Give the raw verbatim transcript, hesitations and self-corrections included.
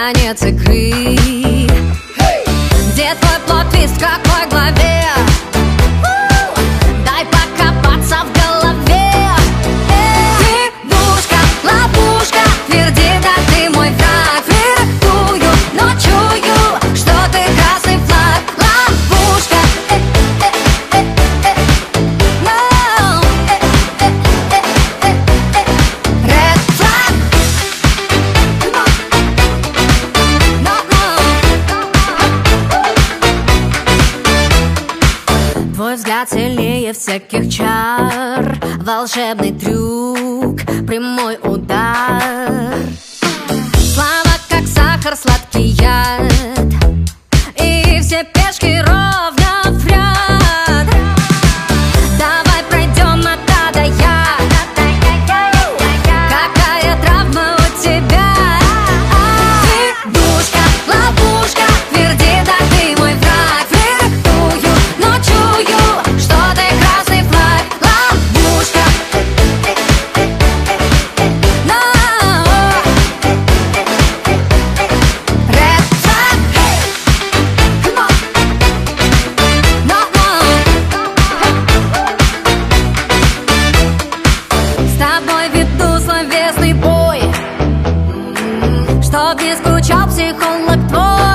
конец игры. Где твой плот-твист, в какой главе? Дай покопаться в голове. Лягушка, ловушка, тверди, да ты мой враг. Флиртую, но чую, что ты красный флаг. Ловушка, э, э, э, э, э. No, э, э, э, э, э. Red flag. No, no. Твой взгляд сильнее всяких чар, волшебный трюк, прямой удар. Слова как сахар, сладкий яд, и все пешки ровно в ряд. Давай пройдем от А до Я. Какая травма у тебя? Лягушка, ловушка, тверди, да ты мой враг. Флиртую, но чую, что ты красный флаг. Ловушка, no, red flag. Come on, no, no. С тобой веду словесный бой, чтоб не скучал психолог твой.